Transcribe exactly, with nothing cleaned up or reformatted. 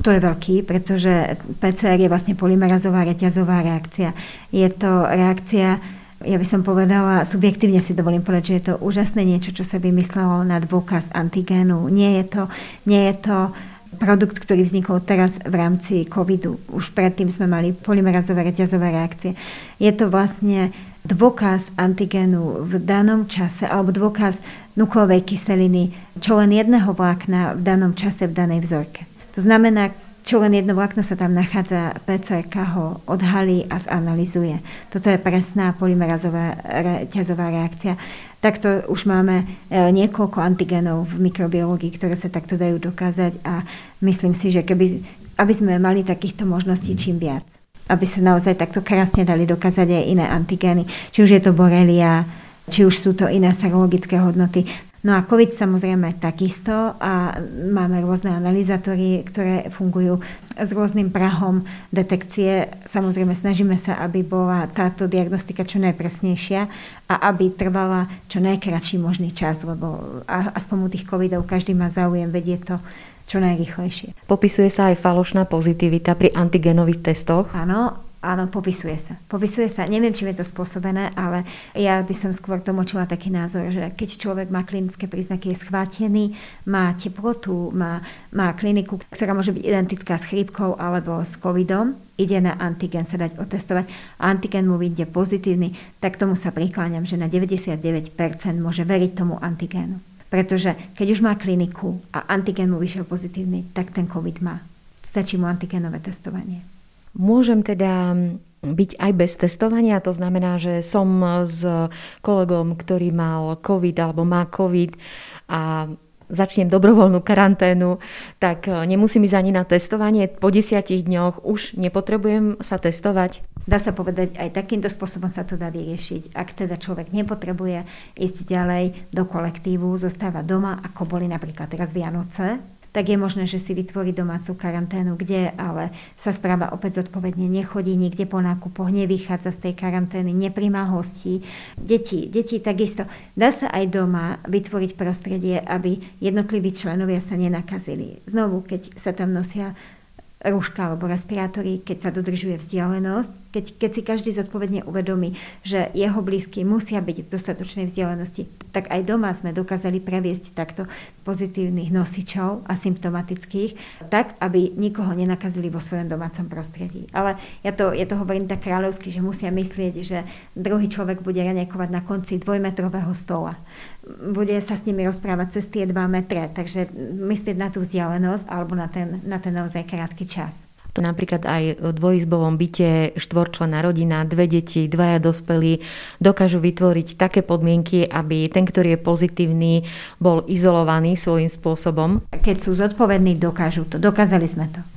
To je veľký, pretože pé cé er je vlastne polymerazová reťazová reakcia. Je to reakcia, ja by som povedala, subjektívne si dovolím povedať, že je to úžasné niečo, čo sa vymyslelo na dôkaz antigénu. Nie je to, nie je to produkt, ktorý vznikol teraz v rámci covidu. Už predtým sme mali polymerazové reťazové reakcie. Je to vlastne dôkaz antigénu v danom čase, alebo dôkaz nukleovej kyseliny, čo len jedného vlákna v danom čase, v danej vzorke. To znamená, čo len jedno vlákno sa tam nachádza, pé cé erka ho odhalí a zanalizuje. Toto je presná polymerazová reťazová reakcia. Takto už máme niekoľko antigénov v mikrobiológii, ktoré sa takto dajú dokázať a myslím si, že keby, aby sme mali takýchto možností čím viac, aby sa naozaj takto krásne dali dokázať aj iné antigény, či už je to borelia, či už sú to iné serologické hodnoty. No a COVID samozrejme takisto a máme rôzne analyzátory, ktoré fungujú s rôznym prahom detekcie. Samozrejme snažíme sa, aby bola táto diagnostika čo najpresnejšia a aby trvala čo najkratší možný čas, lebo aspoň u tých covidov každý má záujem vedieť to čo najrýchlejšie. Popisuje sa aj falošná pozitivita pri antigenových testoch? Áno. Áno, popisuje sa. Popisuje sa. Neviem, čím je to spôsobené, ale ja by som skôr tomočila taký názor, že keď človek má klinické príznaky, je schvátený, má teplotu, má, má kliniku, ktorá môže byť identická s chrípkou alebo s covidom, ide na antigen sa dať otestovať a antigen mu vyjde pozitívny, tak tomu sa prikláňam, že na deväťdesiatdeväť percent môže veriť tomu antigénu. Pretože keď už má kliniku a antigen mu vyšiel pozitívny, tak ten covid má. Stačí mu antigenové testovanie. Môžem teda byť aj bez testovania, to znamená, že som s kolegom, ktorý mal COVID alebo má COVID a začnem dobrovoľnú karanténu, tak nemusím ísť ani na testovanie. Po desiatich dňoch už nepotrebujem sa testovať. Dá sa povedať, aj takýmto spôsobom sa to dá vyriešiť. Ak teda človek nepotrebuje ísť ďalej do kolektívu, zostáva doma, ako boli napríklad teraz Vianoce, tak je možné, že si vytvorí domácu karanténu, kde ale sa správa opäť zodpovedne, nechodí nikde po nákupoch, nevychádza z tej karantény, nepríjma hostí. Deti, deti takisto. Dá sa aj doma vytvoriť prostredie, aby jednotliví členovia sa nenakazili. Znovu, keď sa tam nosia rúška alebo respirátory, keď sa dodržuje vzdialenosť, keď, keď si každý zodpovedne uvedomí, že jeho blízky musia byť v dostatočnej vzdialenosti, tak aj doma sme dokázali previesť takto pozitívnych nosičov asymptomatických, tak, aby nikoho nenakazili vo svojom domácom prostredí. Ale ja to, ja to hovorím tak kráľovsky, že musia myslieť, že druhý človek bude raňajkovať na konci dvojmetrového stola. Bude sa s nimi rozprávať cez tie dva metre, takže myslieť na tú vzdialenosť alebo na ten, na ten naozaj krátky čas. To napríklad aj v dvojizbovom byte štvorčlenná rodina, dve deti, dvaja dospelí dokážu vytvoriť také podmienky, aby ten, ktorý je pozitívny, bol izolovaný svojím spôsobom. Keď sú zodpovední, dokážu to. Dokázali sme to.